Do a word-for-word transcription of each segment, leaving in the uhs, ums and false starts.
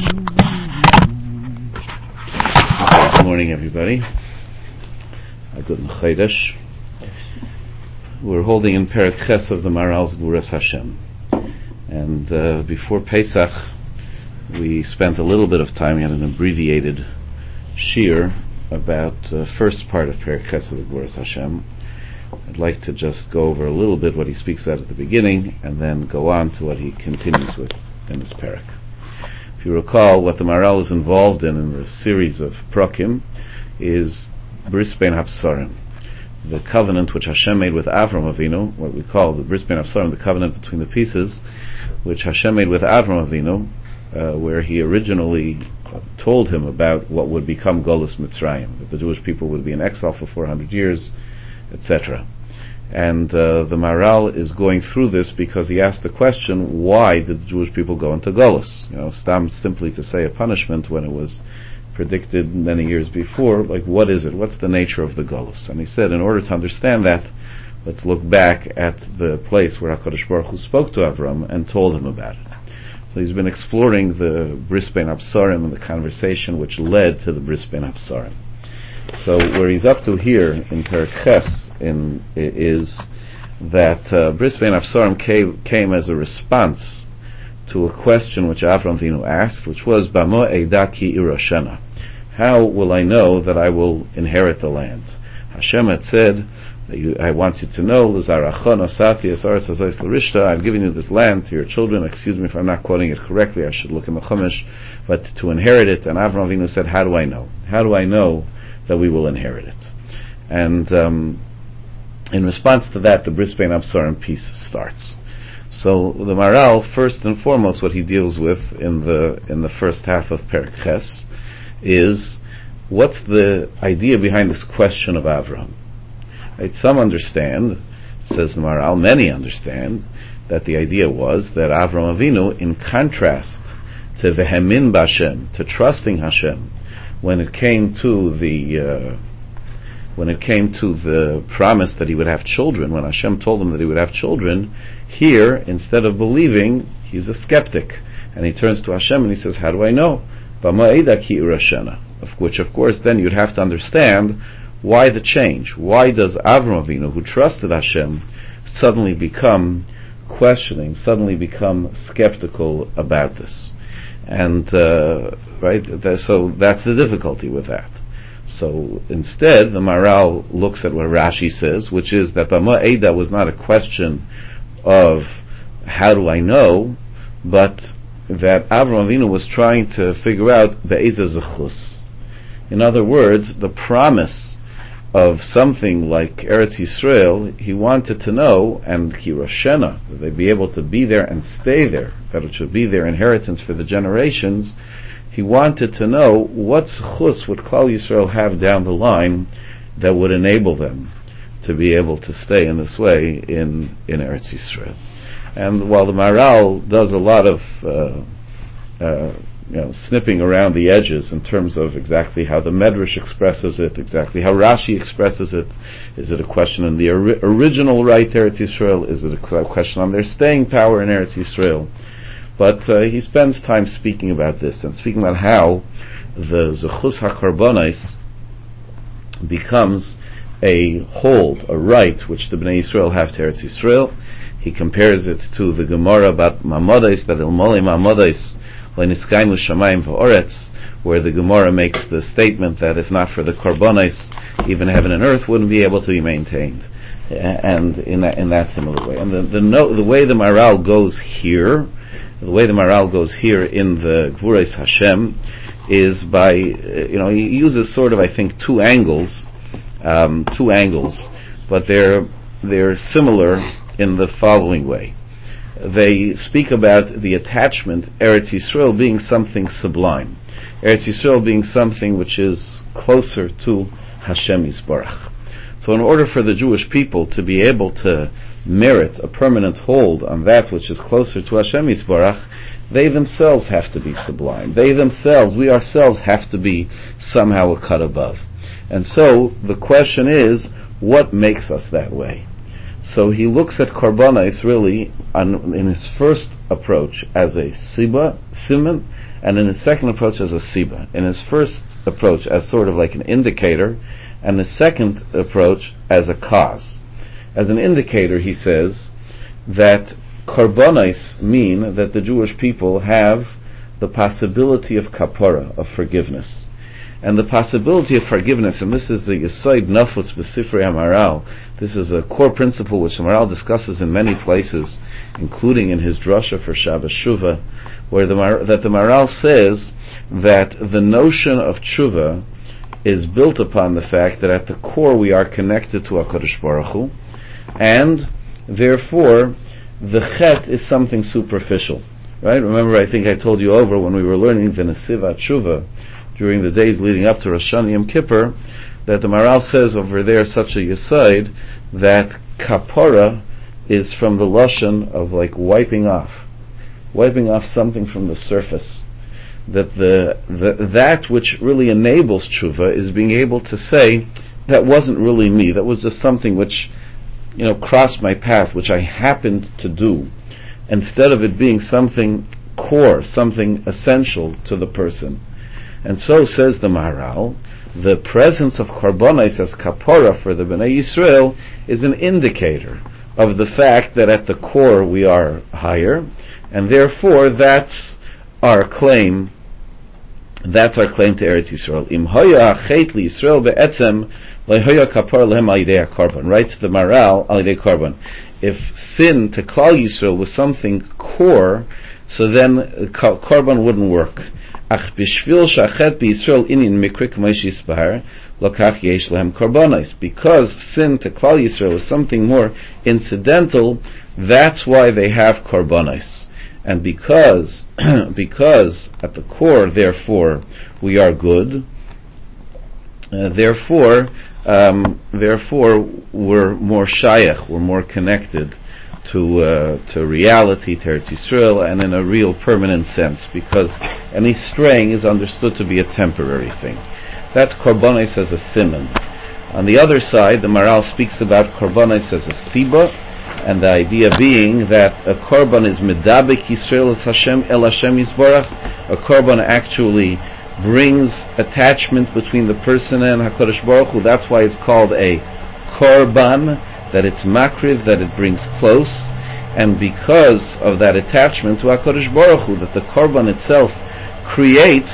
Good morning, everybody. Good Chodesh. We're holding in Perek Ches of the Maharal's Gvuras Hashem, and uh, before Pesach, we spent a little bit of time. We had an abbreviated shir about the uh, first part of Perek Ches of the Gvuras Hashem. I'd like to just go over a little bit what he speaks at at the beginning, and then go on to what he continues with in his Perek. If you recall, what the Maharal is involved in in the series of Prokim is Bris Bein Habsarim, the covenant which Hashem made with Avram Avinu, what we call the Bris Bein Habsarim, the covenant between the pieces, which Hashem made with Avram Avinu, uh, where he originally told him about what would become Golus Mitzrayim, that the Jewish people would be in exile for four hundred years, et cetera. And uh, the Maharal is going through this because he asked the question, why did the Jewish people go into Golus? You know, stam simply to say a punishment when it was predicted many years before. Like, what is it? What's the nature of the Golus? And he said, in order to understand that, let's look back at the place where HaKadosh Baruch Hu spoke to Avram and told him about it. So he's been exploring the Bris Bein Habsarim and the conversation which led to the Bris Bein Habsarim. So where he's up to here in Perek Ches in, is that uh, Bris Bein Habsarim came, came as a response to a question which Avram Avinu asked, which was, Bamo Eida ki irashena. How will I know that I will inherit the land? Hashem had said, you, I want you to know, I've given you this land to your children. Excuse me if I'm not quoting it correctly, I should look in the Chumash, but to inherit it. And Avram Avinu said, how do I know? How do I know that we will inherit it? And um, in response to that, the Bris Bein Habsarim piece starts. So the Maharal, first and foremost, what he deals with in the in the first half of Perek Ches is, what's the idea behind this question of Avram? Right, some understand, says the Maharal, many understand, that the idea was that Avram Avinu, in contrast to Vehemin B'Hashem, to trusting Hashem, when it came to the uh, when it came to the promise that he would have children, when Hashem told him that he would have children, here, instead of believing, he's a skeptic, and he turns to Hashem and he says, how do I know? Of which, of course, then you'd have to understand why the change. Why does Avram Avinu, who trusted Hashem, suddenly become questioning, suddenly become skeptical about this? And uh, right, th- so that's the difficulty with that. So instead, the Maharal looks at what Rashi says, which is that Bama Eida was not a question of how do I know, but that Avram Avinu was trying to figure out Be'eza Zechus. In other words, the promise of something like Eretz Yisrael, he wanted to know, and Hiroshena, that they'd be able to be there and stay there, that it should be their inheritance for the generations. He wanted to know what zechus would Klal Yisrael have down the line that would enable them to be able to stay in this way in, in Eretz Yisrael. And while the Maharal does a lot of uh, uh, you know, snipping around the edges in terms of exactly how the Medrash expresses it, exactly how Rashi expresses it, is it a question on the ori- original right to Eretz Yisrael? Is it a question on their staying power in Eretz Yisrael? But uh, he spends time speaking about this and speaking about how the Zechus HaKarbonos becomes a hold, a right, which the Bnei Yisrael have to Eretz Yisrael. He compares it to the Gemara about Mamodes, that Ilmoli Mamodes Leiniskaimu Shamayim V'Oretz, where the Gemara makes the statement that if not for the Karbonos, even heaven and earth wouldn't be able to be maintained. And in that, in that similar way. And the, the, no, the way the Maharal goes here, the way the Maharal goes here in the Gvuras Hashem is by, you know, he uses sort of, I think, two angles, um, two angles, but they're they're similar in the following way. They speak about the attachment, Eretz Yisrael being something sublime, Eretz Yisrael being something which is closer to Hashem Yisbarach. So in order for the Jewish people to be able to merit a permanent hold on that which is closer to Hashem Yisbarach, they themselves have to be sublime. They themselves, we ourselves, have to be somehow a cut above. And so the question is, what makes us that way? So he looks at Karbonos really on, in his first approach as a siba, siman, and in his second approach as a siba. In his first approach as sort of like an indicator, and the second approach as a cause. As an indicator, he says that korbanos mean that the Jewish people have the possibility of kapara, of forgiveness. And the possibility of forgiveness, and this is the Yesod Nafutz B'Sifrei HaMaharal, this is a core principle which the Maharal discusses in many places, including in his drasha for Shabbos Shuvah, where the Mar- that the Maharal says that the notion of tshuva is built upon the fact that at the core we are connected to HaKadosh Baruch Hu, and therefore the chet is something superficial. Right? Remember, I think I told you over when we were learning the Nesivat Tshuva during the days leading up to Rosh Hashanah Yom Kippur, that the Maharal says over there such a yesod that kapara is from the lashon of like wiping off, wiping off something from the surface. That the, the that which really enables tshuva is being able to say that wasn't really me. That was just something which, you know, crossed my path, which I happened to do, instead of it being something core, something essential to the person. And so says the Maharal, the presence of korbanos as kapara for the Bnei Yisrael is an indicator of the fact that at the core we are higher, and therefore that's our claim. That's our claim to Eretz Yisrael. Im hoya chet li Yisrael be'etzem lehoya kapara lehem al yidei korban. Writes the Maharal al yidei korban. If sin to Klal Yisrael was something core, so then korban wouldn't work. Ach bishvil shachet b'Yisrael inin mikrik k'moish yisbahar lokach yesh lehem korbanos. Because sin to Klal Yisrael is something more incidental, that's why they have korbanos. And because, because at the core, therefore, we are good, uh, therefore, um, therefore, we're more shayach, we're more connected to uh, to reality, to Eretz Yisrael, and in a real permanent sense, because any straying is understood to be a temporary thing. That's korbanos as a simon. On the other side, the Maharal speaks about korbanos as a siba, and the idea being that a korban is medabek Yisrael es Hashem el Hashem Yisborach. A korban actually brings attachment between the person and HaKadosh Baruch Hu. That's why it's called a korban, that it's makriv, that it brings close. And because of that attachment to HaKadosh Baruch Hu that the korban itself creates,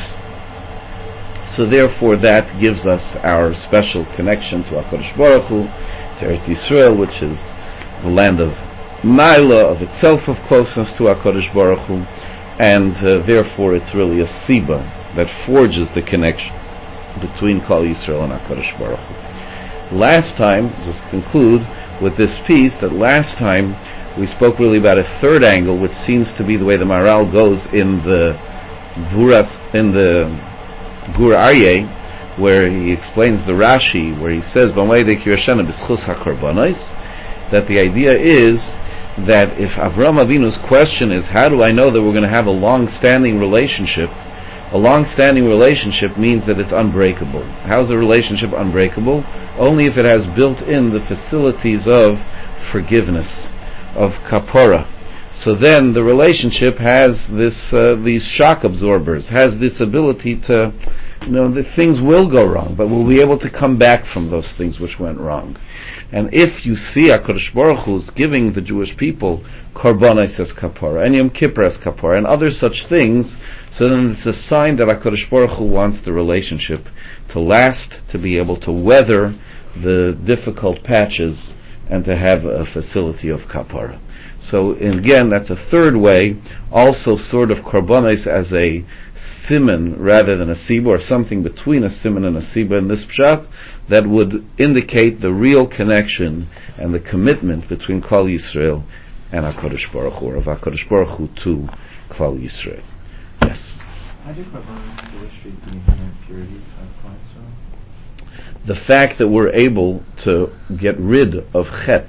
so therefore that gives us our special connection to HaKadosh Baruch Hu, to Eretz Yisrael, which is the land of Naila, of itself of closeness to HaKadosh Baruch Hu, and uh, therefore it's really a siba that forges the connection between Klal Yisrael and HaKadosh Baruch Hu. Last time, just conclude with this piece, that last time we spoke really about a third angle, which seems to be the way the Maharal goes in the Vuras, in the Gur Aryeh, where he explains the Rashi, where he says, B'moedei Kiroshana b'schus hakorbanos, that the idea is that if Avram Avinu's question is, how do I know that we're going to have a long-standing relationship? A long-standing relationship means that it's unbreakable. How's a relationship unbreakable? Only if it has built in the facilities of forgiveness, of kapara. So then the relationship has this, uh, these shock absorbers, has this ability to, you know, the things will go wrong, but we'll be able to come back from those things which went wrong. And if you see HaKadosh Baruch Hu is giving the Jewish people korbanos as kapara, and Yom Kippur as kapara, and other such things, so then it's a sign that HaKadosh Baruch Hu wants the relationship to last, to be able to weather the difficult patches, and to have a facility of kapara. So again, that's a third way, also sort of korbanos as a siman rather than a siba, or something between a siman and a siba in this pshat, that would indicate the real connection and the commitment between Klal Yisrael and HaKadosh Baruch Hu, or of HaKadosh Baruch Hu to Klal Yisrael. Yes? How do korbanos illustrate the inherent purity of Klal Yisrael? The fact that we're able to get rid of chet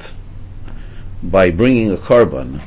by bringing a korban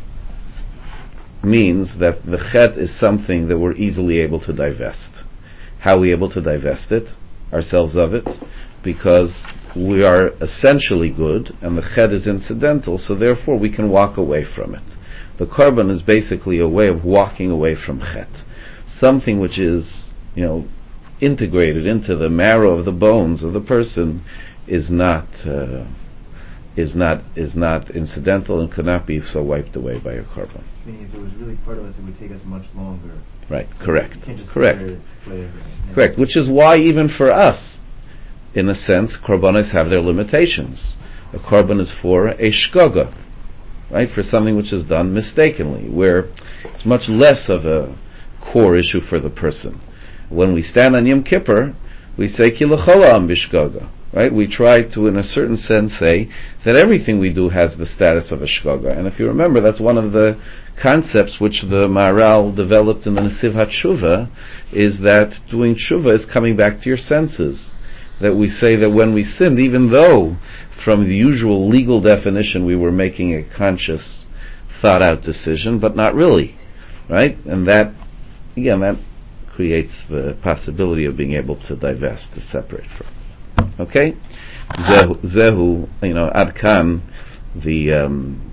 means that the chet is something that we're easily able to divest. How are we able to divest it, ourselves of it? Because we are essentially good, and the chet is incidental, so therefore we can walk away from it. The korban is basically a way of walking away from chet. something which is, you know, integrated into the marrow of the bones of the person is not uh, is not is not incidental and cannot be so wiped away by a korban. Meaning, if it was really part of us, it would take us much longer. Right. So correct. You can't just correct. Play it, you know. Correct. Which is why even for us, in a sense, korbanos have their limitations. A korban is for a shkoga, right? For something which is done mistakenly, where it's much less of a core issue for the person. When we stand on Yom Kippur, we say ki l'chol ha'am b'shkoga, right? We try to, in a certain sense, say that everything we do has the status of a shkoga. And if you remember, that's one of the concepts which the Maharal developed in the Nesiv HaTshuva, is that doing tshuva is coming back to your senses. That we say that when we sinned, even though from the usual legal definition we were making a conscious, thought-out decision, but not really, right? And that, again, that creates the possibility of being able to divest, to separate from it. Okay? Zehu, zehu you know, ad kan, the, um,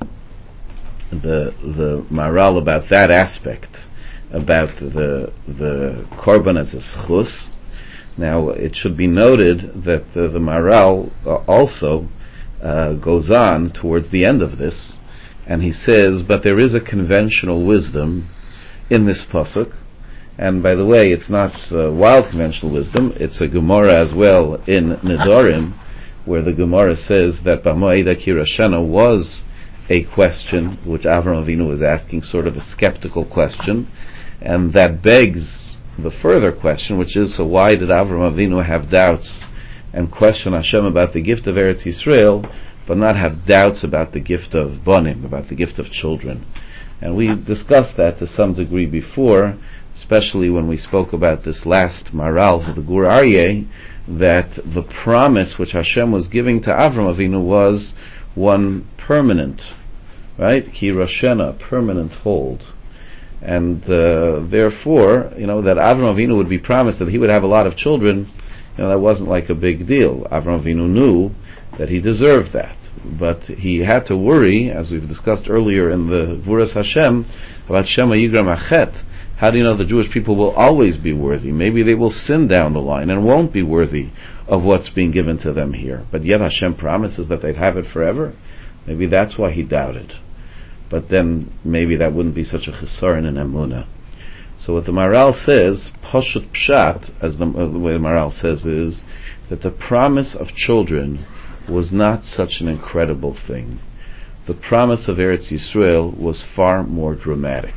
the, the Maharal about that aspect, about the, the korban as a schus. Now, it should be noted that uh, the Maharal uh, also uh, goes on towards the end of this, and he says, but there is a conventional wisdom in this pasuk, and by the way, it's not uh, wild conventional wisdom, it's a Gemara as well in Nedarim, where the Gemara says that B'moed HaKirashana was a question which Avraham Avinu was asking, sort of a skeptical question, and that begs the further question, which is, so why did Avraham Avinu have doubts and question Hashem about the gift of Eretz Yisrael, but not have doubts about the gift of Bonim, about the gift of children? And we discussed that to some degree before, especially when we spoke about this last Maharal for the Gur Aryeh, that the promise which Hashem was giving to Avraham Avinu was one permanent, right? Ki Roshena, permanent hold. And uh, therefore, you know, that Avraham Avinu would be promised that he would have a lot of children, you know, that wasn't like a big deal. Avraham Avinu knew that he deserved that. But he had to worry, as we've discussed earlier in the Vuras Hashem, about Shema Yigram Achet. How do you know the Jewish people will always be worthy? Maybe they will sin down the line and won't be worthy of what's being given to them here. But yet Hashem promises that they'd have it forever. Maybe that's why he doubted. But then maybe that wouldn't be such a chesaron in emunah. So what the Maharal says, Pashut Pshat, as the, uh, the way the Maharal says, is that the promise of children was not such an incredible thing. The promise of Eretz Yisrael was far more dramatic.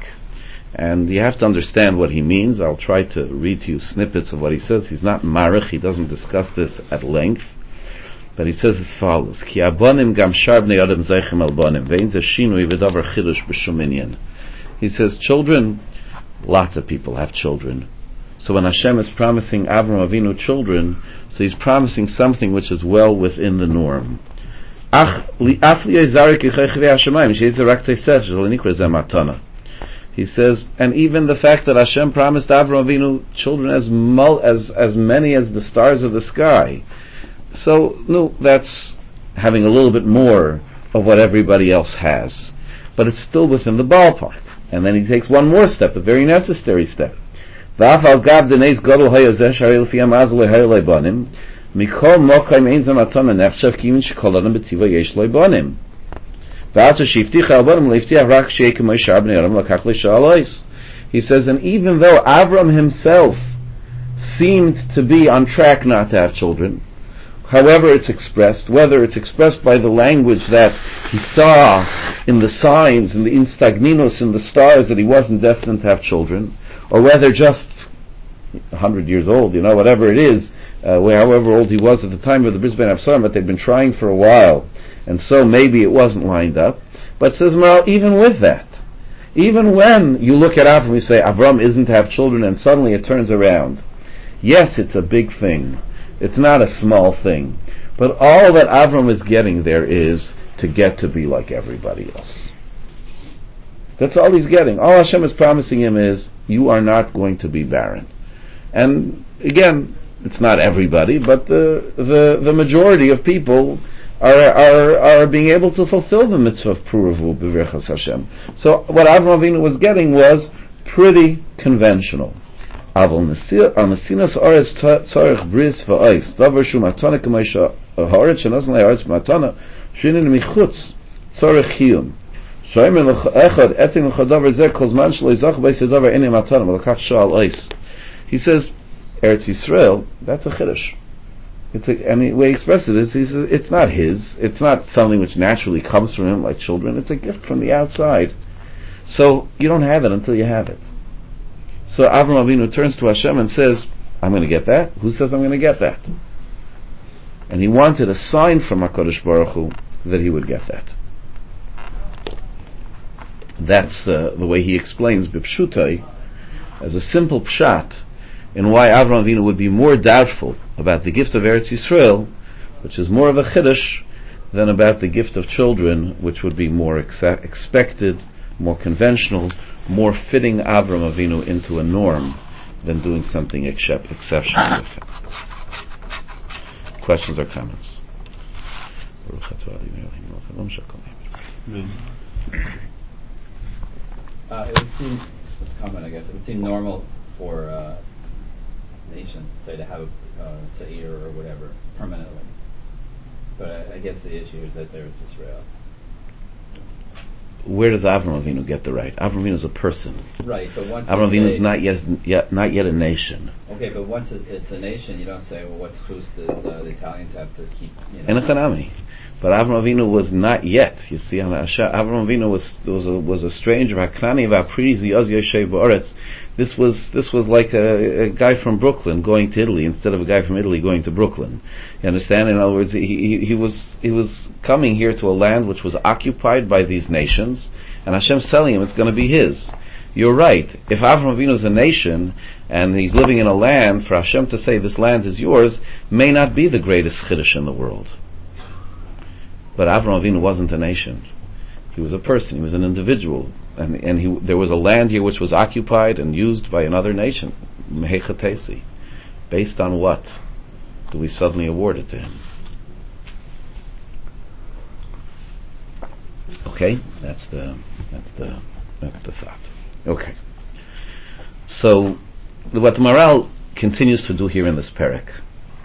And you have to understand what he means. I'll try to read to you snippets of what he says. He's not marich, he doesn't discuss this at length. But he says as follows: Ki abonim gam shar bnei adam zeichem al bonim, ve'in ze shinui v'davar chidush b'shum inyan. He says, children, lots of people have children. So when Hashem is promising Avraham Avinu children, so he's promising something which is well within the norm. He says, and even the fact that Hashem promised Avraham Avinu children as mul- as as many as the stars of the sky. So, no, that's having a little bit more of what everybody else has. But it's still within the ballpark. And then he takes one more step, a very necessary step. Mikol mokaim ein zamatana nechshav kimin shekol adam b'tiva yesh lo bonim. V'atzu shivticha al bonim leiftiach rak shei k'may shar b'nei adam lakach le'shalois. He says, and even though Avram himself seemed to be on track not to have children, however it's expressed, whether it's expressed by the language that he saw in the signs, in the instagninos, in the stars, that he wasn't destined to have children, or whether just a hundred years old, you know, whatever it is, uh, however old he was at the time of the Bris Ben Avsarim, but they'd been trying for a while, and so maybe it wasn't lined up. But says Maharal, even with that, even when you look at Avram, you say Avram isn't to have children, and suddenly it turns around. Yes, it's a big thing. It's not a small thing. But all that Avram is getting there is to get to be like everybody else. That's all he's getting. All Hashem is promising him is, you are not going to be barren. And again, it's not everybody, but the the, the majority of people are, are are being able to fulfill the mitzvah of Puravu B'Virchas Hashem. So what Avraham Avinu was getting was pretty conventional. אבל נסיnas הארץ צורך בריס ואויס, דבר שהוא מתנה כמו שהארץ שנוסן לארץ מתנה, שאיננו מחוץ צורך קיום. שאומר לך אחד, אתן לך דבר זה, כל זמן שלא יזוך בייס הדבר איני מתנה, ולקח שעל אויס. He says, Eretz Yisrael, that's a chiddush. It's a, and the way he expresses it is, he says, it's not his, it's not something which naturally comes from him like children, it's a gift from the outside. So, you don't have it until you have it. So Avram Avinu turns to Hashem and says, I'm going to get that? Who says I'm going to get that? And he wanted a sign from HaKadosh Baruch Hu that he would get that. That's uh, the way he explains Bipshutai as a simple pshat in why Avram Avinu would be more doubtful about the gift of Eretz Yisrael, which is more of a chiddush, than about the gift of children, which would be more ex- expected, more conventional, more fitting Avram Avinu into a norm than doing something except exceptional with him. Questions or comments? Uh, it would seem, let's comment I guess, it would seem normal for uh, a nation, say, to have a uh, Seir or whatever permanently. But I, I guess the issue is that there's Israel. Where does Avram Avinu get the right? Avram Avinu is a person. Right, but once Avram Avinu is not yet, yet not yet a nation. Okay, but once it's a nation, you don't say, well, what's true does uh, the Italians have to keep, you know. And a Chanami. But Avram Avinu was not yet. You see, Avram Avinu was was a, was a stranger. This was this was like a, a guy from Brooklyn going to Italy instead of a guy from Italy going to Brooklyn. You understand? In other words, he, he, he was he was coming here to a land which was occupied by these nations, and Hashem's telling him it's going to be his. You're right. If Avram Avinu is a nation and he's living in a land, for Hashem to say this land is yours may not be the greatest chiddush in the world. But Avram Avinu wasn't a nation. He was a person. He was an individual. And, and he, there was a land here which was occupied and used by another nation. Mehechatesi. Based on what do we suddenly award it to him? Okay? That's the, that's the, that's the thought. Okay. So, what the Maharal continues to do here in this parak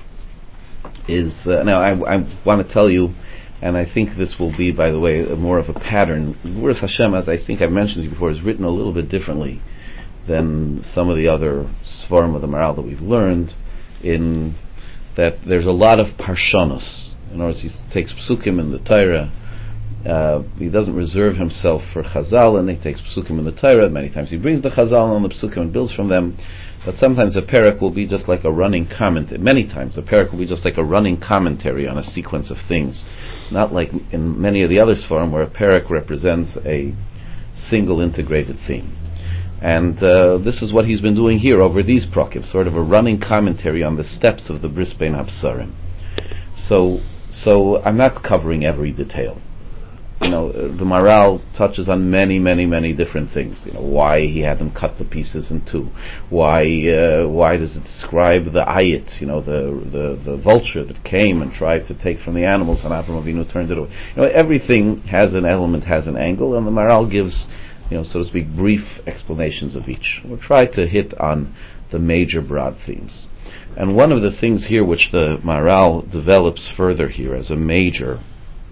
is, uh, now I, I want to tell you, and I think this will be, by the way, more of a pattern. Whereas Hashem, as I think I've mentioned to you before, is written a little bit differently than some of the other Svarim of the Maharal that we've learned, in that there's a lot of parshanos. In other words, he takes psukim in the Torah. Uh, he doesn't reserve himself for Chazal, and he takes psukim in the Torah. Many times he brings the Chazal on the psukim and builds from them. But sometimes a parak will be just like a running comment. Many times a parak will be just like a running commentary on a sequence of things. Not like in many of the other Sfarim where a parak represents a single integrated theme. And uh, this is what he's been doing here over these prakim, sort of a running commentary on the steps of the Bris Bein HaBsarim. So, so I'm not covering every detail. You know, the Maharal touches on many, many, many different things. You know, why he had them cut the pieces in two. Why, uh, why does it describe the ayit? You know, the, the the vulture that came and tried to take from the animals, and Avram Avinu turned it over. You know, everything has an element, has an angle, and the Maharal gives, you know, so to speak, brief explanations of each. We'll try to hit on the major broad themes. And one of the things here which the Maharal develops further here as a major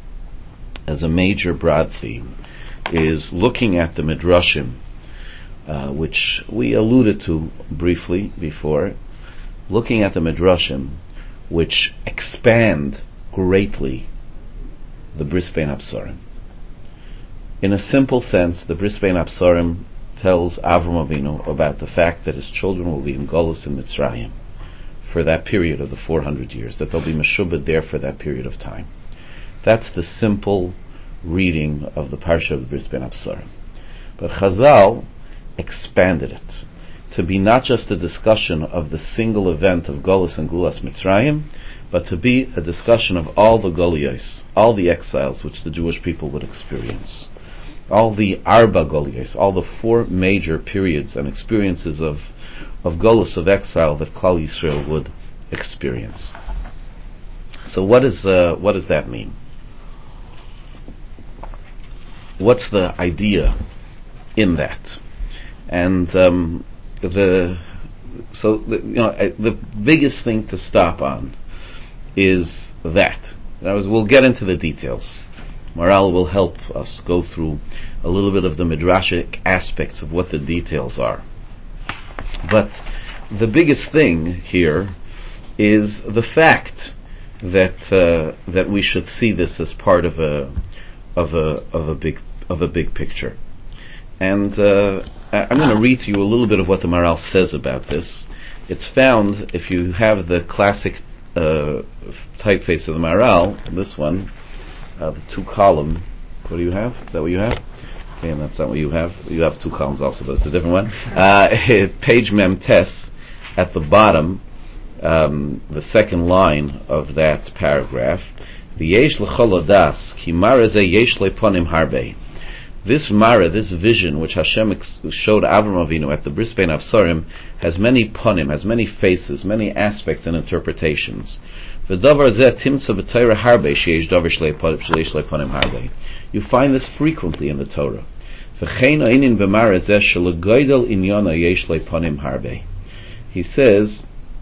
as a major broad theme is looking at the Midrashim, uh, which we alluded to briefly before, looking at the Midrashim which expand greatly the Bris Bein HaBsarim. In a simple sense, the Bris Bein HaBsarim tells Avram Avinu about the fact that his children will be in Golus in Mitzrayim for that period of the four hundred years, that they'll be meshubed there for that period of time. That's the simple reading of the Parsha of the Bris Bein HaBsarim. But Chazal expanded it to be not just a discussion of the single event of Golus and Gulas Mitzrayim, but to be a discussion of all the Goliyos, all the exiles which the Jewish people would experience, all the Arba Goliyos, all the four major periods and experiences of of Golus, of exile, that Klal Yisrael would experience. So what is uh, what does that mean? What's the idea in that? And um, the so the, you know, uh, the biggest thing to stop on is that. That was, we'll get into the details. Maharal will help us go through a little bit of the midrashic aspects of what the details are. But the biggest thing here is the fact that uh, that we should see this as part of a of a of a big of a big picture. And uh, I'm going to read to you a little bit of what the Maharal says about this. It's found, if you have the classic uh, typeface of the Maharal, this one, uh, the two column. What do you have? Is that what you have? Okay, and that's not what you have. You have two columns also, but it's a different one. Uh, page Mem Tes, at the bottom, um, the second line of that paragraph, V'yesh l'chol odas, ki mara ze yesh leponim harbe. This mara, this vision which Hashem ex- showed Avram Avinu at the Bris Bein Avsarim, has many ponim, has many faces, many aspects and interpretations. V'davar zeh timtza b'Torah harbe sheyesh davar shleish leponim harbe. You find this frequently in the Torah. V'chein ha'inin b'mara zeh shelegoydel inyana yesh leponim harbe. He says,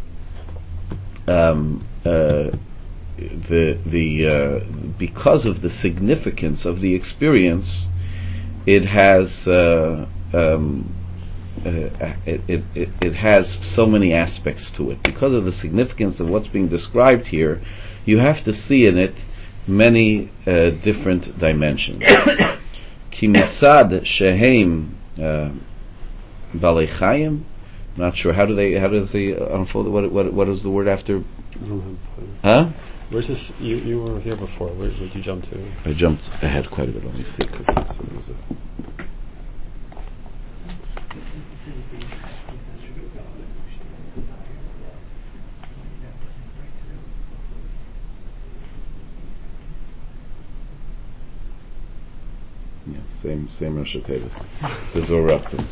um, uh, the the uh, because of the significance of the experience, it has uh, um, uh, it, it, it, it has so many aspects to it. Because of the significance of what's being described here, you have to see in it many uh, different dimensions. Ki mitzad shehem balei chayim. Not sure how do they how does they unfold? What what what is the word after? Huh? Where's this? You you were here before. Where did you jump to? I jumped ahead quite a bit. Let me see, because it was a. Yeah, same same Rosh Hashanah. The Zohar up to.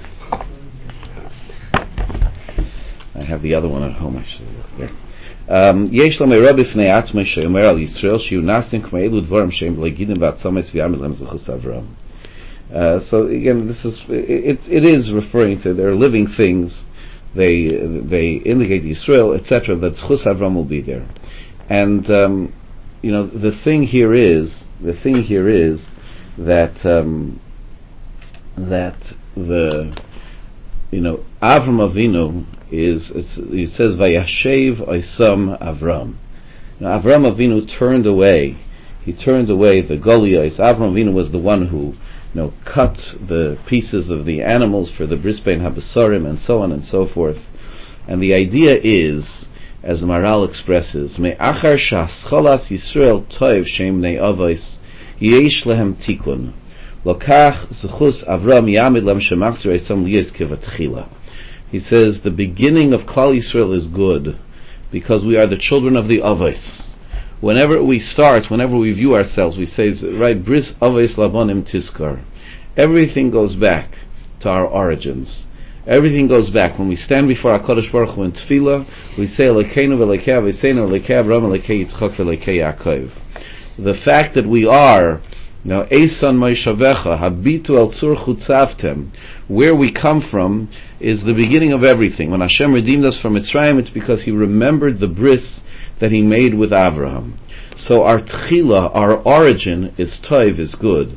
I have the other one at home actually. There. Yesh lo meira b'fnei atzmei she'omer al Yisrael she'u nasim k'meilu dvarim she'im legidim v'atzomes v'yamid lem zuchus Avram. So again, this is it. It is referring to their living things. They they indicate Yisrael, et cetera. That zuchus Avram will be there, and um, you know the thing here is the thing here is that um, that the you know Avram Avinu is it's, it says Vayashev Oisam Avram. Now, Avram Avinu turned away. He turned away the Goliath. Avram Avinu was the one who you know cut the pieces of the animals for the Bris Bein Habesarim and so on and so forth. And the idea is, as the Maharal expresses, Me'achar sha'ascholas Yisrael toiv shem nei avos yesh lehem tikun lokach zuchus Avram yamid lem shemachzir Oisam liyis kevatchila. He says the beginning of Klal Yisrael is good because we are the children of the Avos. Whenever we start, whenever we view ourselves, we say, right, Bris Avos Lavonim Tiskar. Everything goes back to our origins. Everything goes back. When we stand before HaKadosh Baruch Hu in Tefillah, we say, Elokeinu v'Elokei Aviseinu, Elokei Avraham, Elokei Yitzchak, v'Elokei Yaakov. The fact that we are now, Eisan Moishavecha, Habitu El Tzur Chutzavtem, where we come from is the beginning of everything. When Hashem redeemed us from Mitzrayim, it's because He remembered the bris that He made with Avraham. So our Tchila, our origin, is Toiv, is good.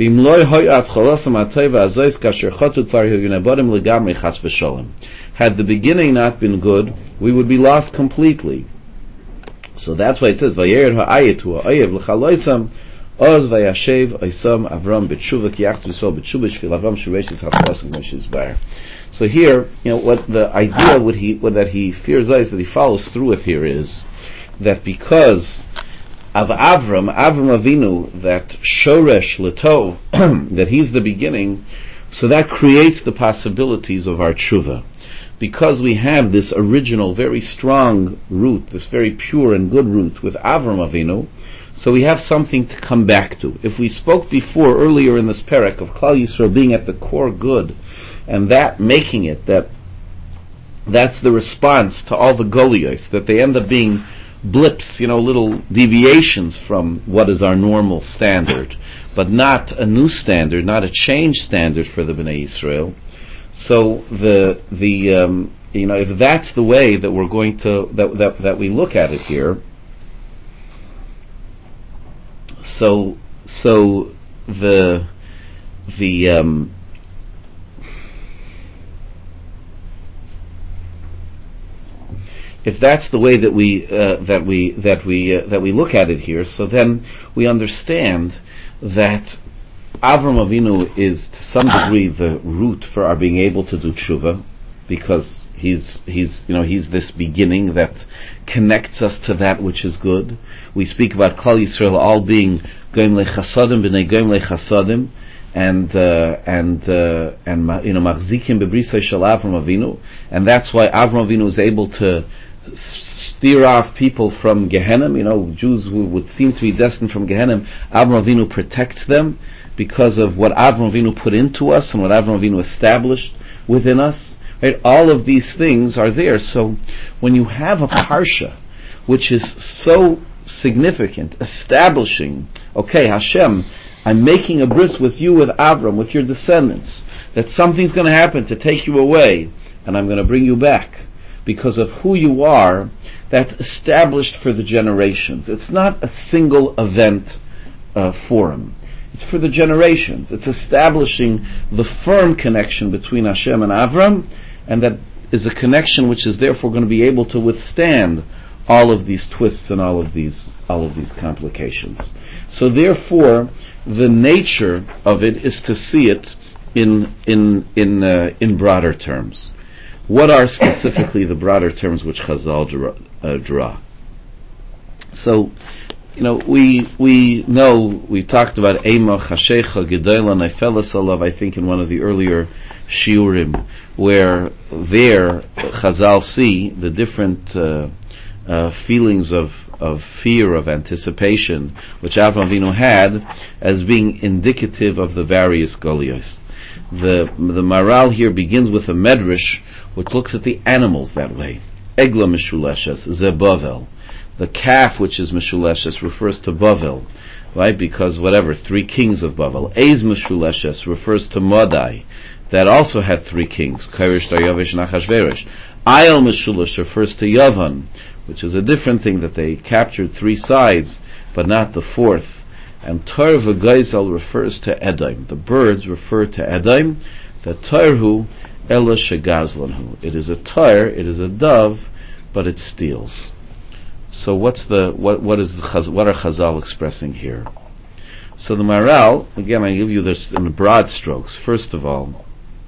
Had the beginning not been good, we would be lost completely. So that's why it says, Vayer ha'ayetu ha'ayev l'chaloisam, Oz vayashev Oisam Avram b'tshuva ki yachdu Yisrael b'tshuva shvil Avram shureshis hafkasim Moshe's bar. So here, you know, what the idea what he what that he fears is that he follows through with here is that because of Avram, Avram Avinu, that shoresh leto, that he's the beginning, so that creates the possibilities of our tshuva. Because we have this original, very strong root, this very pure and good root with Avram Avinu, so we have something to come back to. If we spoke before, earlier in this parak, of Klal Yisrael being at the core good, and that making it, that that's the response to all the Goliaths, that they end up being blips, you know, little deviations from what is our normal standard, but not a new standard, not a changed standard for the Bnei Yisrael. So the the um, you know, if that's the way that we're going to that that, that we look at it here, so so the the um, if that's the way that we uh, that we that we uh, that we look at it here, so then we understand that Avram Avinu is to some degree the root for our being able to do tshuva, because he's he's you know he's this beginning that connects us to that which is good. We speak about Klal Yisrael all being goyim lechasadim b'nei goyim lechasadim, and uh, and uh, and you know machzikim bebrisay shel Avram Avinu, and that's why Avram Avinu is able to steer off people from Gehenna. You know, Jews who would seem to be destined from Gehenna, Avram Avinu protects them because of what Avram Avinu put into us and what Avram Avinu established within us. Right? All of these things are there. So when you have a parsha which is so significant, establishing, okay, Hashem, I'm making a bris with you, with Avram, with your descendants, that something's going to happen to take you away, and I'm going to bring you back because of who you are. That's established for the generations. It's not a single event uh, forum. It's for the generations. It's establishing the firm connection between Hashem and Avram, and that is a connection which is therefore going to be able to withstand all of these twists and all of these all of these complications. So therefore, the nature of it is to see it in in in uh, in broader terms. What are specifically the broader terms which Chazal draw? Uh, draw? So, you know, we we know, we talked about Eima Chashecha Gedola Neifeles Alav, I think in one of the earlier shiurim, where there Chazal see the different uh, uh, feelings of, of fear, of anticipation, which Avram Avinu had, as being indicative of the various Golios. The the Maral here begins with a medrash which looks at the animals that way. Egla Meshuleshes, Zebavel. The calf which is Meshuleshes refers to Bavel, right? Because whatever, three kings of Bavel. Ez Meshuleshes refers to Madai, that also had three kings, Kairosh, Daryavish, and Achashverosh. Ayel Meshulesh refers to Yavan, which is a different thing, that they captured three sides, but not the fourth. And Tar v'Geisel refers to Edom. The birds refer to Edom. The Tarhu Ela Shegazlanhu. It is a tar, it is a dove, but it steals. So what's the what what is the Chaz, what are Chazal expressing here? So the Maral, again, I give you this in broad strokes. First of all,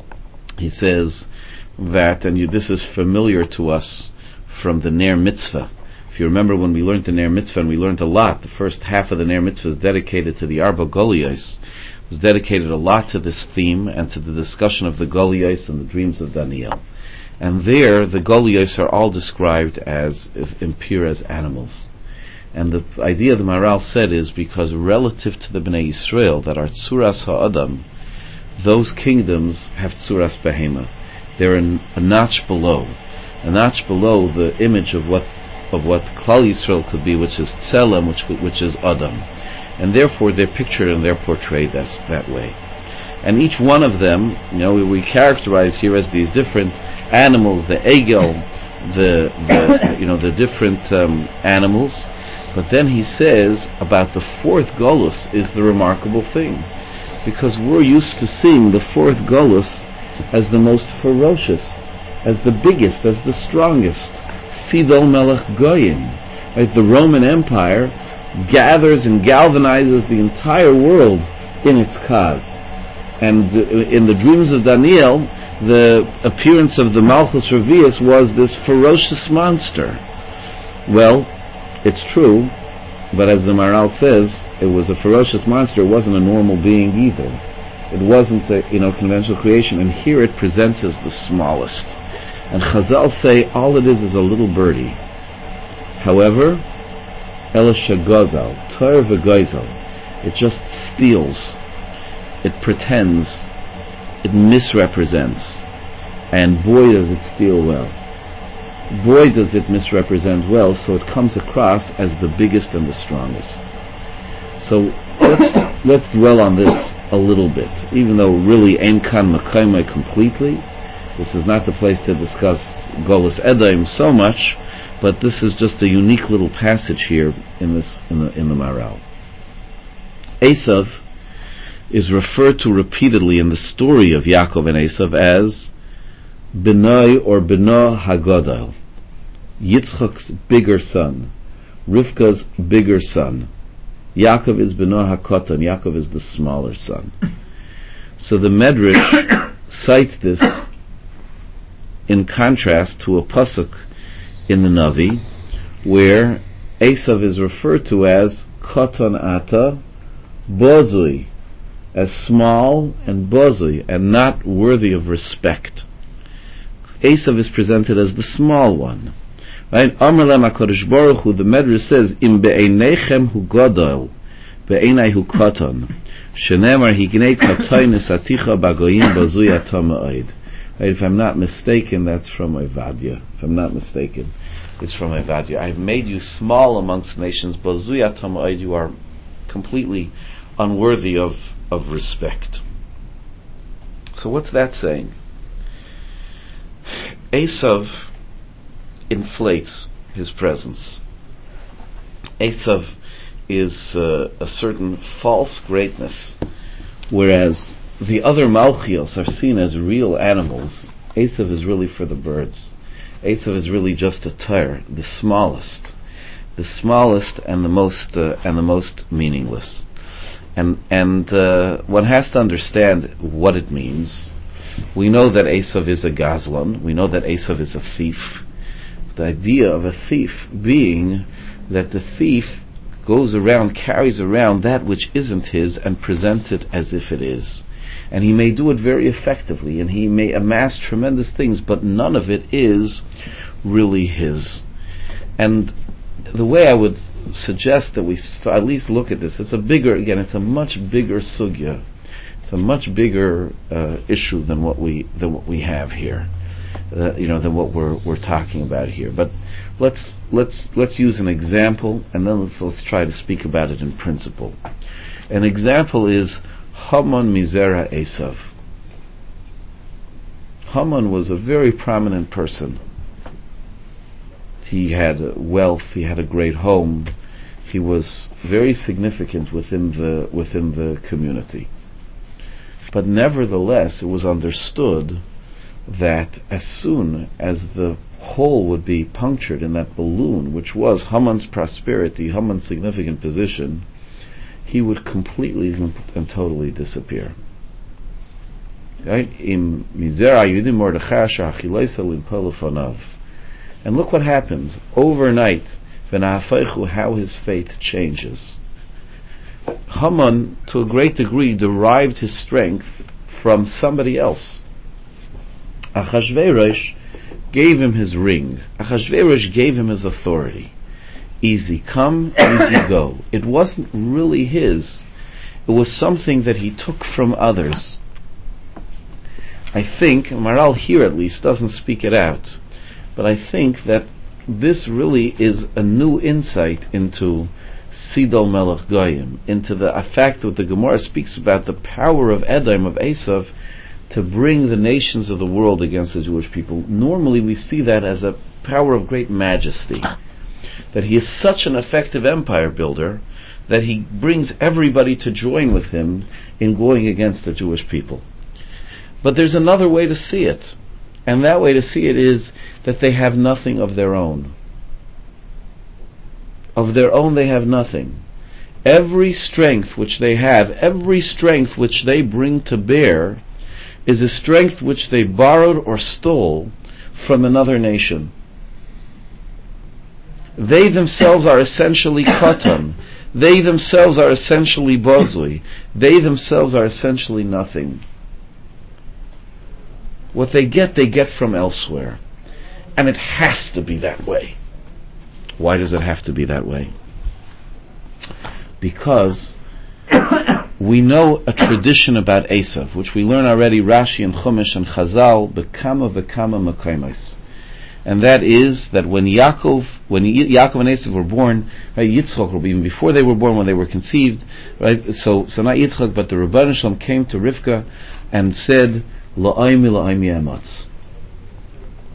he says that, and you, this is familiar to us from the Ner Mitzvah. If you remember when we learned the Ner Mitzvah, and we learned a lot, the first half of the Ner Mitzvah is dedicated to the Arba Golios. It was dedicated a lot to this theme and to the discussion of the Golios and the dreams of Daniel. And there, the Golios are all described as impure as animals. And the idea the Maral said is because relative to the Bnei Yisrael that are Tzuras Ha'adam, those kingdoms have Tzuras Behema. They're in a notch below. A notch below the image of what of what Klal Yisrael could be, which is Tzelem, which which is Adam. And therefore they're pictured and they're portrayed as that way. And each one of them, you know, we, we characterize here as these different animals, the Egel, the, the you know, the different um, animals. But then he says about the fourth Golus is the remarkable thing. Because we're used to seeing the fourth Golus as the most ferocious, as the biggest, as the strongest. Sidol Melech Goyim. Right? The Roman Empire gathers and galvanizes the entire world in its cause. And uh, in the dreams of Daniel, the appearance of the Malchus Revius was this ferocious monster. Well, it's true, but as the Maral says, it was a ferocious monster. It wasn't a normal being either. It wasn't a, you know, conventional creation. And here it presents as the smallest. And Chazal say all it is is a little birdie. However, Elisha Gozal, Tar v'Gozel, it just steals. It pretends. It misrepresents. And boy does it steal well. Boy does it misrepresent well, so it comes across as the biggest and the strongest. So let's let's dwell on this a little bit, even though really Ein Kan Mekayme completely, This is not the place to discuss Golus Edom so much, but this is just a unique little passage here in this in the in the Maharal. Esav is referred to repeatedly in the story of Yaakov and Esav as Benoi or Beno Hagodol, Yitzchak's bigger son, Rivka's bigger son. Yaakov is Beno HaKoton, Yaakov is the smaller son. So the Medrash cites this in contrast to a pasuk in the Navi, where Esav is referred to as Koton Ata, Bozui, as small and bozui, and not worthy of respect. Esav is presented as the small one. Right? Amar Lem HaKadosh Baruch Hu, the Medrash says, Im be'einechem hu godol, be'einai hu koton, shenemar hignei kotoin esaticha bagoyim bozui ato ma'od. If I'm not mistaken, that's from Evadia. If I'm not mistaken, it's from Evadia. I've made you small amongst nations, bozui ato ma'od, you are completely unworthy of, of respect. So what's that saying? Esav inflates his presence. Esav is uh, a certain false greatness, whereas the other Malchios are seen as real animals. Esav is really for the birds. Esav is really just a tyre, the smallest, the smallest and the most uh, and the most meaningless. And and uh, one has to understand what it means. We know that Esav is a gazlan. We know that Esav is a thief. The idea of a thief being that the thief goes around, carries around that which isn't his and presents it as if it is. And he may do it very effectively, and he may amass tremendous things, but none of it is really his. And the way I would suggest that we st- at least look at this, it's a bigger, again, it's a much bigger sugya. It's a much bigger uh, issue than what we than what we have here. Uh, you know, than what we're we're talking about here. But let's let's let's use an example, and then let's let's try to speak about it in principle. An example is Haman Mizera Esav. Haman was a very prominent person. He had wealth. He had a great home. He was very significant within the within the community. But nevertheless, it was understood that as soon as the hole would be punctured in that balloon, which was Haman's prosperity, Haman's significant position, he would completely and totally disappear. Right? And look what happens overnight. How his fate changes. Haman, to a great degree, derived his strength from somebody else. Achashverosh gave him his ring. Achashverosh gave him his authority. Easy come, easy go. It wasn't really his. It was something that he took from others. I think, Maharal here at least doesn't speak it out, but I think that this really is a new insight into Sidol Melech Goyim, into the fact that the Gemara speaks about the power of Edom, of Esav, to bring the nations of the world against the Jewish people. Normally we see that as a power of great majesty, that he is such an effective empire builder that he brings everybody to join with him in going against the Jewish people. But there's another way to see it, and that way to see it is that they have nothing of their own. Of their own they have nothing. Every strength which they have, every strength which they bring to bear, is a strength which they borrowed or stole from another nation. They themselves are essentially koton. They themselves are essentially bozui. They themselves are essentially nothing. What they get, they get from elsewhere. And it has to be that way. Why does it have to be that way? Because we know a tradition about Esav, which we learn already, Rashi and Chumash and Chazal, Bekama v'kama makaimis. And that is that when Yaakov, when Yaakov and Esav were born, right, Yitzchak, even before they were born, when they were conceived, right, so, so not Yitzchak, but the Rebbeinu Shalom came to Rivka and said, La'aymi la'aymi amatz.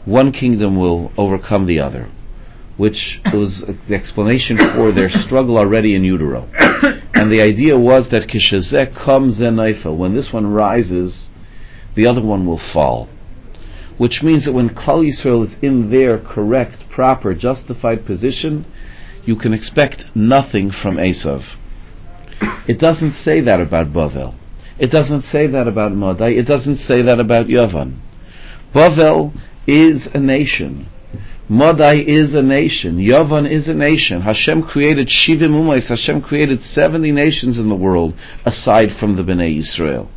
one kingdom will overcome the other, which was the explanation for their struggle already in utero. And the idea was that Kishazek comes en Neifel, when this one rises, the other one will fall. Which means that when Klal Yisrael is in their correct, proper, justified position, you can expect nothing from Esav. It doesn't say that about Bavel. It doesn't say that about Madai. It doesn't say that about Yavan. Bavel is a nation. Madai is a nation. Yavan is a nation. Hashem created Shivim Umayis. Hashem created seventy nations in the world, aside from the Bnei Yisrael.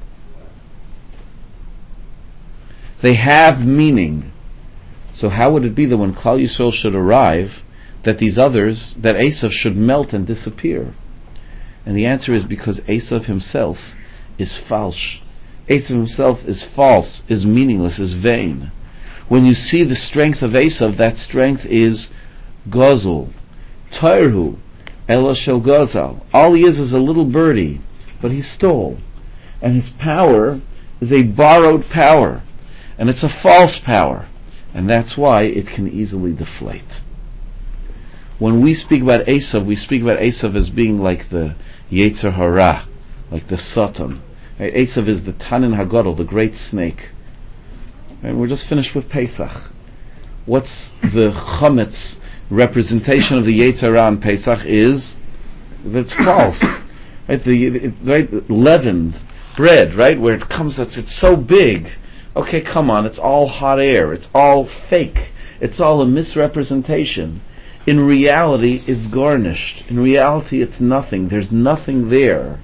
They have meaning. So how would it be that when Klal Yisrael should arrive, that these others, that Esav should melt and disappear? And the answer is because Esav himself is false. Esav himself is false, is meaningless, is vain. When you see the strength of Esav, that strength is Gozul, Tairhu, Ela Shel Gozal. All he is is a little birdie, but he stole. And his power is a borrowed power. And it's a false power. And that's why it can easily deflate. When we speak about Esav, we speak about Esav as being like the Yetzer Hara, like the Satan. Right? Esav is the Tanin HaGadol, the great snake. And we're just finished with Pesach. What's the Chametz representation of the Yetzer Hara on Pesach is that it's false. Right? The it, right, leavened bread, right, where it comes, it's, it's so big. Okay, come on, it's all hot air. It's all fake. It's all a misrepresentation. In reality, it's garnished. In reality, it's nothing. There's nothing there.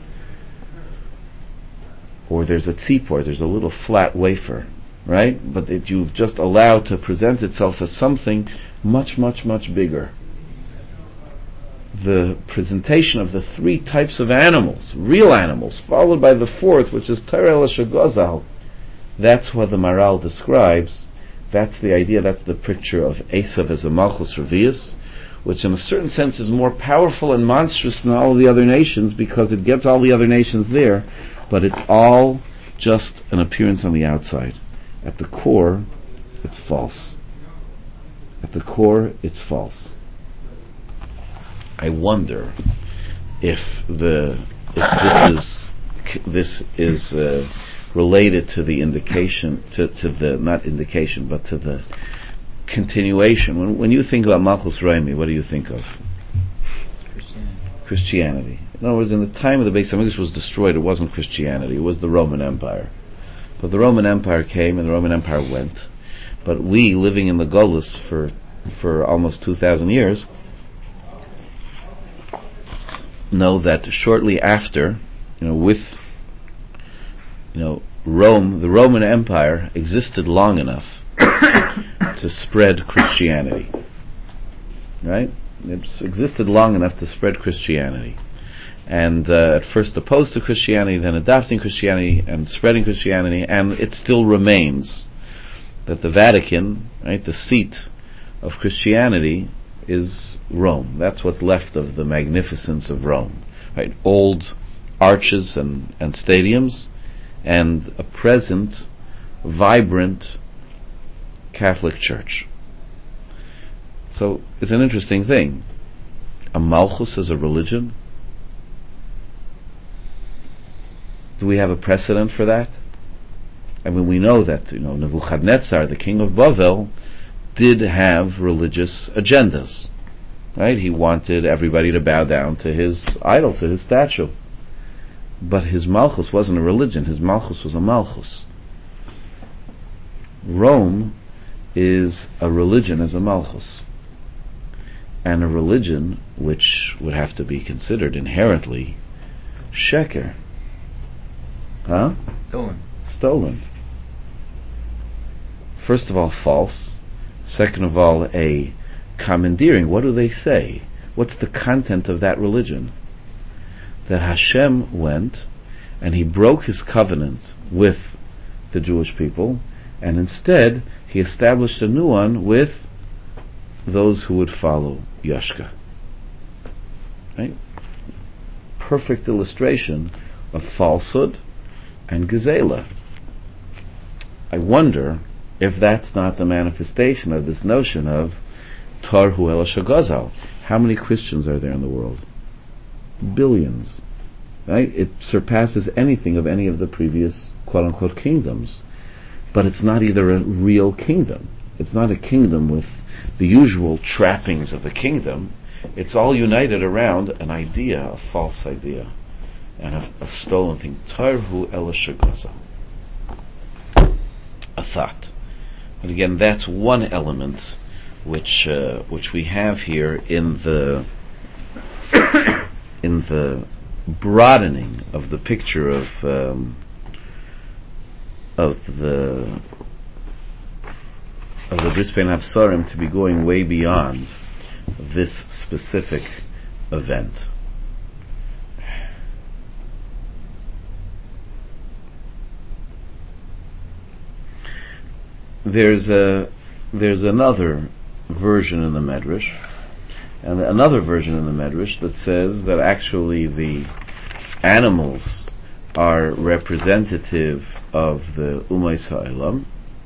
Or there's a tzipor, there's a little flat wafer, right? But that you've just allowed to present itself as something much, much, much bigger. The presentation of the three types of animals, real animals, followed by the fourth, which is Terel Shagozal, that's what the Maral describes. That's the idea, that's the picture of Esav as a Malchus Revius, which in a certain sense is more powerful and monstrous than all of the other nations because it gets all the other nations there, but it's all just an appearance on the outside. At the core, it's false. At the core, it's false. I wonder if the if this is this is uh, related to the indication to, to the not indication but to the continuation. When when you think about Malchus Raimi, what do you think of? Christianity. Christianity. In other words, in the time of the Beis Hamikdash was destroyed, it wasn't Christianity, it was the Roman Empire. But the Roman Empire came and the Roman Empire went. But we, living in the Golus for for almost two thousand years, know that shortly after, you know, with you know Rome, the Roman Empire existed long enough to spread Christianity. Right? It's existed long enough to spread Christianity. And uh, at first opposed to Christianity, then adopting Christianity and spreading Christianity, and it still remains that the Vatican, right, the seat of Christianity, is Rome. That's what's left of the magnificence of Rome. Right? Old arches and, and stadiums, and a present, vibrant Catholic Church. So it's an interesting thing. A Malchus as a religion? Do we have a precedent for that? I mean, we know that, you know, Nebuchadnezzar, the king of Bavel, did have religious agendas. Right? He wanted everybody to bow down to his idol, to his statue. But his Malchus wasn't a religion. His Malchus was a Malchus. Rome is a religion as a Malchus. And a religion which would have to be considered inherently sheker. Huh? Stolen. Stolen. First of all, false. Second of all, a commandeering. What do they say? What's the content of that religion? That Hashem went and he broke his covenant with the Jewish people, and instead he established a new one with those who would follow Yashka. Right? Perfect illustration of falsehood and Gezela. I wonder if that's not the manifestation of this notion of Tarhu El Shagazal. How many Christians are there in the world? Billions. Right? It surpasses anything of any of the previous quote-unquote kingdoms. But it's not either a real kingdom. It's not a kingdom with the usual trappings of a kingdom. It's all united around an idea, a false idea, and a, a stolen thing. Tarhu El Shagazal. A thought. But again, that's one element which uh, which we have here in the in the broadening of the picture of um, of the of the Bris Bein Habsarim to be going way beyond this specific event. There's a there's another version in the Medrash, and another version in the Medrash that says that actually the animals are representative of the Umay Sa'ilam,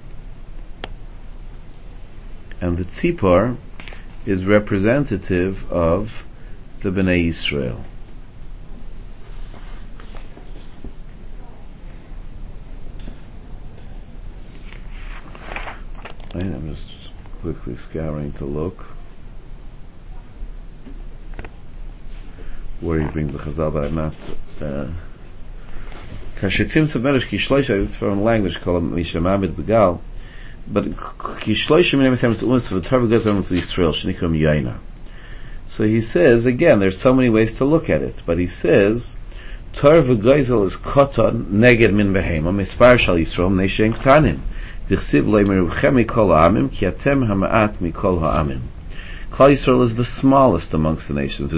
and the Tzipor is representative of the Bnei Yisrael. Right, I'm just quickly scouring to look where he brings the Chazal, but I'm not. Kashetim Saberish Kishloisha, it's from language called Mishamamid Begal, but Kishloisha Minim Sam to Uns for the Tarvagazam to Israel, Shnikram Yaina. So he says, again, there's so many ways to look at it, but he says, Tarvagazel is Koton Neged Min Behema, Mispar Shal Yisrael, Neshem Ktanim. Klal Yisrael is the smallest amongst the nations,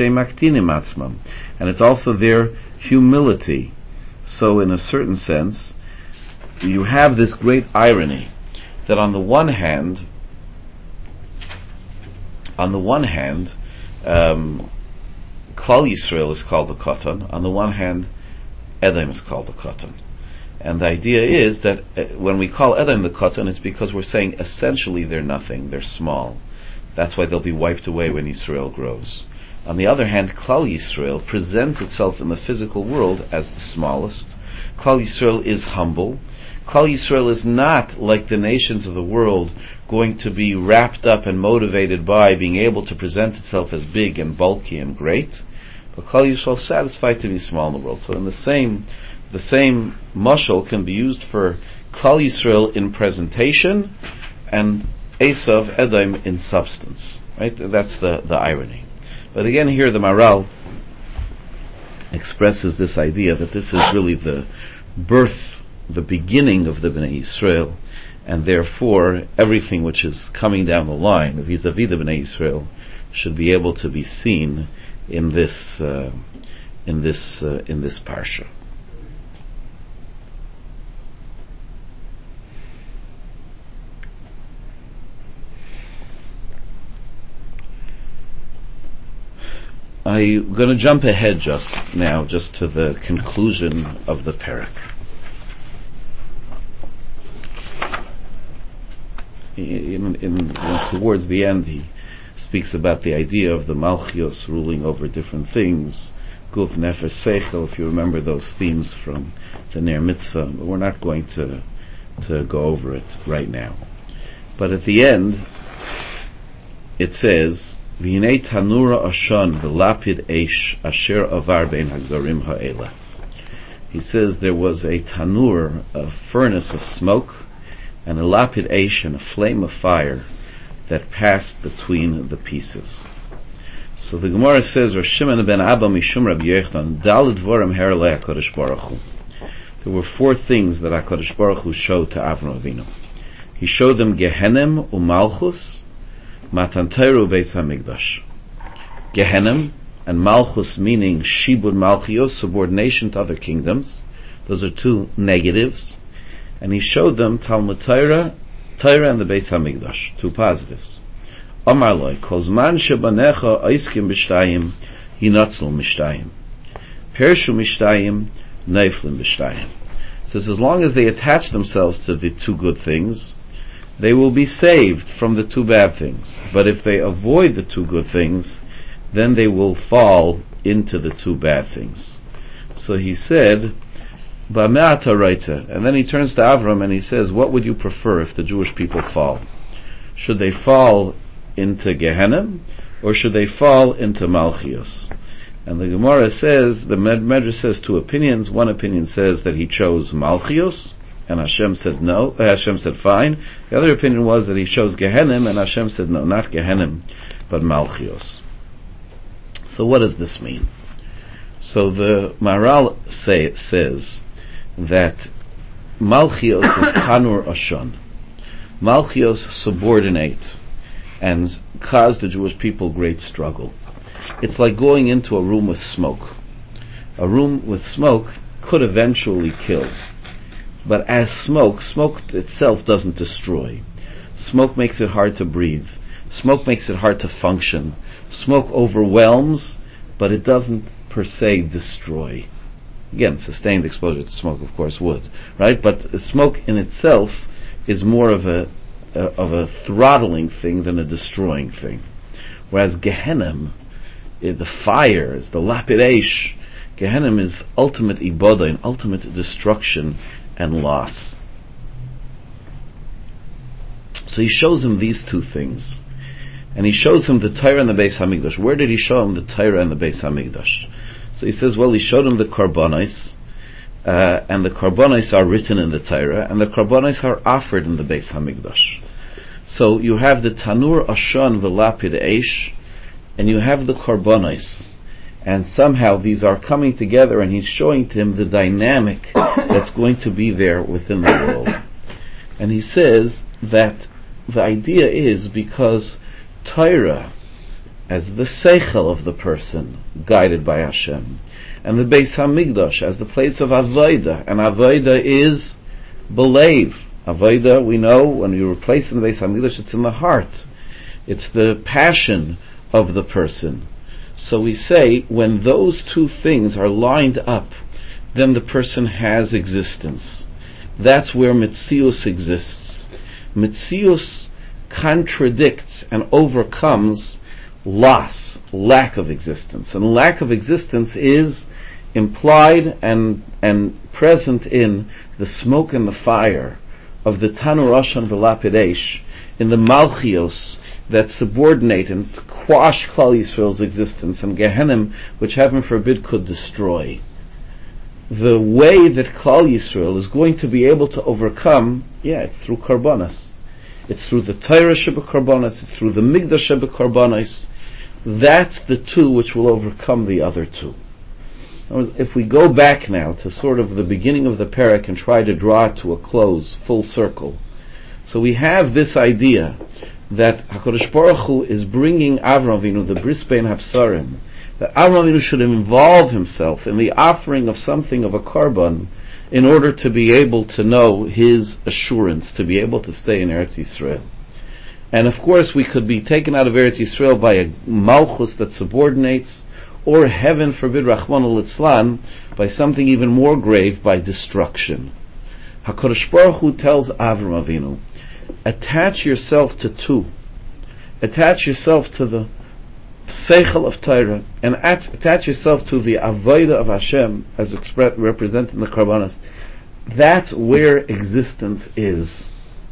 and it's also their humility. So in a certain sense, you have this great irony that on the one hand, on the one hand, um, Klal Yisrael is called the Koton. On the one hand, Edom is called the Koton. And the idea is that uh, when we call Edom the Koton, it's because we're saying essentially they're nothing, they're small. That's why they'll be wiped away when Yisrael grows. On the other hand, Klal Yisrael presents itself in the physical world as the smallest. Klal Yisrael is humble. Klal Yisrael is not, like the nations of the world, going to be wrapped up and motivated by being able to present itself as big and bulky and great. But Klal Yisrael is satisfied to be small in the world. So in the same The same mashal can be used for Klal Yisrael in presentation and Esav Edom in substance. Right? That's the, the irony. But again, here the Maral expresses this idea that this is really the birth, the beginning of the Bnei Yisrael, and therefore everything which is coming down the line vis-a-vis the Bnei Yisrael should be able to be seen in this uh, in this uh, in this parsha. I'm going to jump ahead just now, just to the conclusion of the parak. In, in, in, towards the end, he speaks about the idea of the Malchios ruling over different things, Guf, Nefesh, Seichel, if you remember those themes from the Ner Mitzvah, but we're not going to to go over it right now. But at the end, it says, V'hinei tanura ashon v'lapid eish asher avar bein hagzarim ha'ela. He says there was a tanur, a furnace of smoke, and a lapid eish, and a flame of fire that passed between the pieces. So the Gemara says, Rosh Shimon ben Abba mishum Rabbi Yochanan, Dal dvorim heralei HaKadosh Baruch Hu. There were four things that HaKadosh Baruch Hu showed to Avram Avinu. He showed them Gehenim u'Malchus, Matan Torah u'Beis HaMikdash. Gehenim and Malchus, meaning Shibud Malchios, subordination to other kingdoms. Those are two negatives. And he showed them Talmud Torah, Torah and the Beis HaMikdash, two positives. Amar loy, kol zman shebanecha oiskim b'shtayim, yinatzlu mishtayim. Perishu mishtayim, neiflim b'shtayim. Says as long as they attach themselves to the two good things, they will be saved from the two bad things. But if they avoid the two good things, then they will fall into the two bad things. So he said, Ba'me'ata Raita, and then he turns to Avram and he says, what would you prefer if the Jewish people fall? Should they fall into Gehenna, or should they fall into Malchios? And the Gemara says, the Medrash says two opinions. One opinion says that he chose Malchios, and Hashem said no, uh, Hashem said fine. The other opinion was that he chose Gehenna, and Hashem said no, not Gehenna, but Malchios. So what does this mean? So the Maharal say, says that Malchios is Tanur Ashon. Malchios subordinate and cause the Jewish people great struggle. It's like going into a room with smoke. A room with smoke could eventually kill. But as smoke, smoke itself doesn't destroy. Smoke makes it hard to breathe. Smoke makes it hard to function. Smoke overwhelms, but it doesn't per se destroy. Again, sustained exposure to smoke, of course, would, right? But smoke in itself is more of a, a of a throttling thing than a destroying thing. Whereas Gehenna, the fire, is the lapid eish. Gehenna is ultimate ibodah, and ultimate destruction and loss. So he shows him these two things. And he shows him the Torah and the Beis Hamikdash. Where did he show him the Torah and the Beis Hamikdash? So he says, well, he showed him the Karbonos, uh, and the Karbonos are written in the Torah, and the Karbonos are offered in the Beis Hamikdash. So you have the Tanur Ashon V'Lapid Eish, and you have the Karbonos. And somehow these are coming together, and he's showing to him the dynamic that's going to be there within the world. And he says that the idea is because Torah, as the seichel of the person, guided by Hashem, and the Beis Hamikdash as the place of Avodah, and Avodah is believe. Avodah, we know, when you replace in the Beis Hamikdash, it's in the heart. It's the passion of the person. So we say, when those two things are lined up, then the person has existence. That's where Metzius exists. Metzius contradicts and overcomes loss, lack of existence. And lack of existence is implied and and present in the smoke and the fire of the Tanur Ashon V'Lapid Eish, in the Malchios that subordinate and quash Klal Yisrael's existence, and Gehenna, which heaven forbid could destroy. The way that Klal Yisrael is going to be able to overcome, yeah, it's through Karbonos. It's through the Torah Sheba Karbonos, it's through the Migdash Sheba Karbonos. That's the two which will overcome the other two. If we go back now to sort of the beginning of the parak and try to draw it to a close, full circle. So we have this idea that HaKadosh Baruch Hu is bringing Avram Avinu, the Bris Bein Hapsarim, that Avram Avinu should involve himself in the offering of something of a korban in order to be able to know his assurance, to be able to stay in Eretz Yisrael. And of course we could be taken out of Eretz Yisrael by a malchus that subordinates, or heaven forbid, Rachmana litzlan, by something even more grave, by destruction. HaKadosh Baruch Hu tells Avram Avinu, attach yourself to two. Attach yourself to the Seichel of Torah, and at, attach yourself to the Avodah of Hashem, as expressed, represented in the Karbonos. That's where existence is.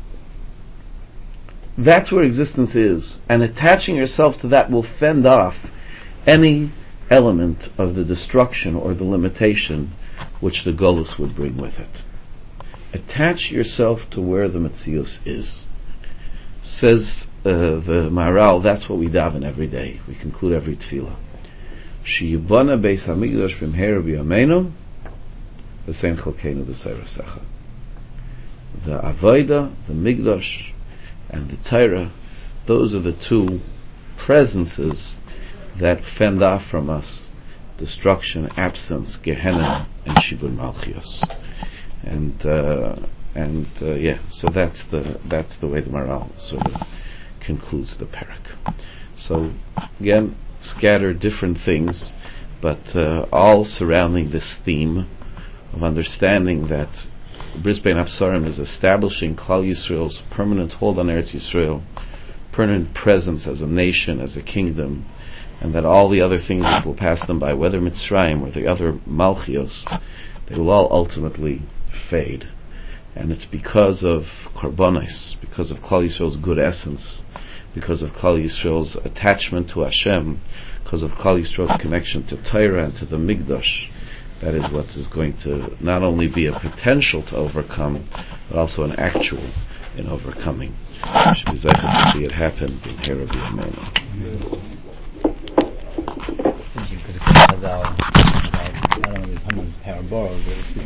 That's where existence is. And attaching yourself to that will fend off any element of the destruction or the limitation which the Golus would bring with it. Attach yourself to where the Metzius is. Says uh, the Maharal, that's what we daven every day. We conclude every tefillah. Sheyibana Beis Hamikdash b'mheira b'yameinu v'sein chalkeinu b'seirosecha. The Avodah, the Migdash, and the Torah, those are the two presences that fend off from us destruction, absence, Gehenna, and Shibud Malchios. And uh, and uh, yeah, so that's the that's the way the Maharal sort of concludes the parak. So again, scattered different things, but uh, all surrounding this theme of understanding that Bris Bein Absarim is establishing Klal Yisrael's permanent hold on Eretz Yisrael, permanent presence as a nation, as a kingdom, and that all the other things that will pass them by, whether Mitzrayim or the other Malchios, they will all ultimately fade. And it's because of Korbanos, because of Klal Yisrael's good essence, because of Klal Yisrael's attachment to Hashem, because of Klal Yisrael's connection to Torah and to the Mikdash. That is what is going to not only be a potential to overcome, but also an actual in overcoming. Should be zeichet to see it happen in Hera B'Yameinu. Because the Chazal, not only is Haman's power borrowed, but it's